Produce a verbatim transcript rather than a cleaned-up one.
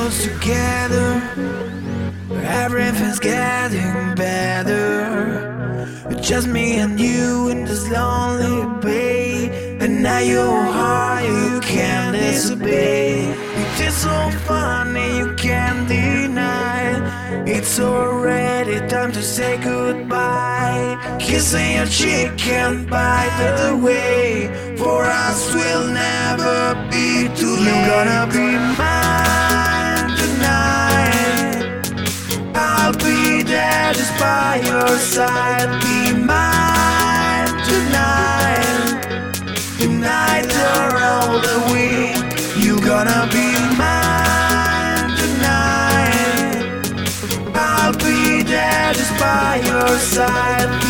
close together, everything's getting better. Just me and you in this lonely bay, and now you're high, you can't disobey. It is so funny, you can't deny. It's already time to say goodbye. Kissing your cheek can't bite the way. For us will never be too late. You're gonna be mine tonight. I'll be there just by your side. Be mine tonight. Tonight or all the week. You're gonna be mine tonight. I'll be there just by your side.